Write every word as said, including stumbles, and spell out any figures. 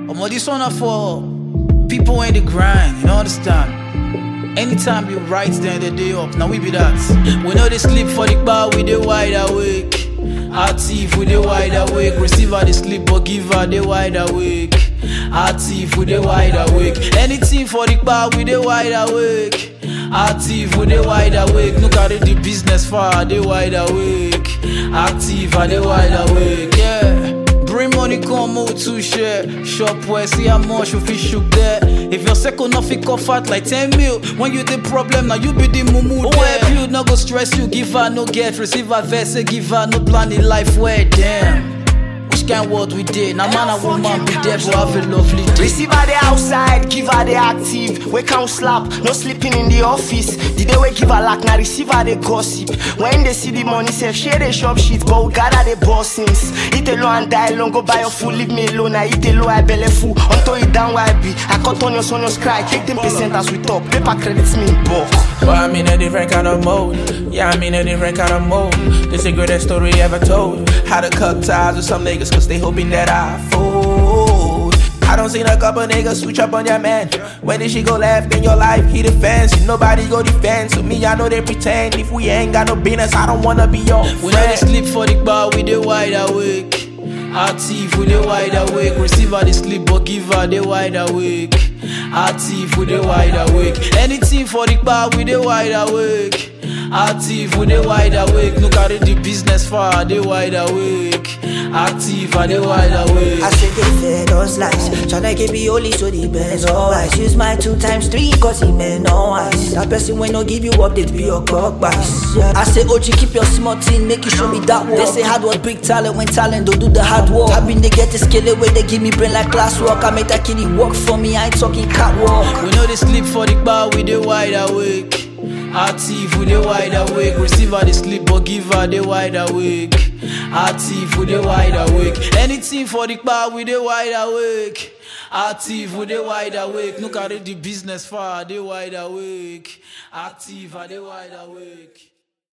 Omo, this one are for people in the grind, you know, understand? Anytime you write, then the day up. Now we be that. We know they sleep for the bar, we dey wide awake. Our thief, we dey wide awake. Receiver they sleep, but giver they wide awake. Our thief, we dey wide awake. Anything for the bar, we dey wide awake. Our thief, we dey wide awake. No carry the business far, they wide awake. Our thief, I dey wide awake. Yeah. Bring money, come out to share. Shop where see how much you fish shook there. If your second off it cough out like ten mil. When you the problem, now you be the mumu there. Oh, help you, no go stress you. Give her no get, receive her verse, give her no plan in life where damn. Which kind word we did? Now man and woman be there for have a lovely day. Receive her the outside, give her the active. We can't slap, no sleeping in the office. The day we give her lack, now receive her the gossip. When they see the money, say share the shop shit, but we gather the bossings. Eat alone and die alone, go buy your food, leave me alone. I eat alone, I belly full. Until it down where I be. I cut on your son, your cry, take ten percent as we talk. Paper credits me in bulk. But I'm in a different kind of mode. Yeah, I'm in a different kind of mode. This the greatest story ever told. How to cut ties with some niggas cause they hoping that I fold. I don't seen a couple niggas switch up on your man. When did she go left in your life? He defends. Nobody go defend. So me, I know they pretend. If we ain't got no business, I don't wanna be your friend. We know they sleep for the bar, we dey wide awake. Our thief, we dey wide awake. Receiver they sleep, but giver they wide awake. Our thief, we dey wide awake. Anything for the bar, we dey wide awake. Our thief, we dey wide awake. No carry the business far, they wide awake. Our thief, I dey wide awake. I say they fed us lies, tryna give me only so the best always. Use my two times three cause he meant no eyes. That person when no give you update be your clock bias. Yeah. I say O G keep your smart team, make you show me that work. They say hard work big talent, when talent don't do the hard work. I been they get the skill away, they give me brain like classwork. I make that kitty work for me, I ain't talking catwalk. We know they sleep for the bar, we dey wide awake. Our thief, we dey wide awake. Receiver they sleep, but giver they wide awake. Our thief, we dey wide awake. Anything for the bar, we dey wide awake. Our thief, we dey wide awake. No carry the business far, they wide awake. Our thief, I dey wide awake.